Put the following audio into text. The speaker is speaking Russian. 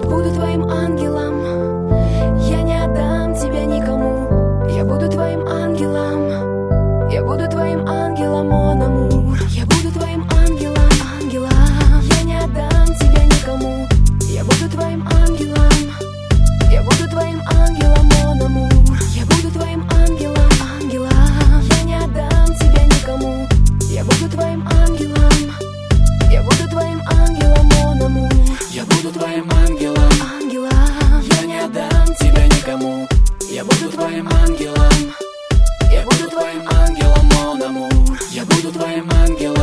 буду твоим ангелом, я не отдам тебя никому. Я буду твоим ангелом, я буду твоим ангелом, mon amour. Я буду твоим ангелом, ангелом, я не отдам тебя никому. Я буду твоим ангелом, я буду твоим ангелом, mon amour. Я буду твоим ангелом, ангелом, я не отдам тебя никому. Я буду твоим ангелом, я буду твоим ангелом, mon amour. Я буду твоим ангелом, Ангелом, я не отдам тебя никому. Я буду твоим ангелом, я буду твоим ангелом, mon amour. Я буду твоим ангелом.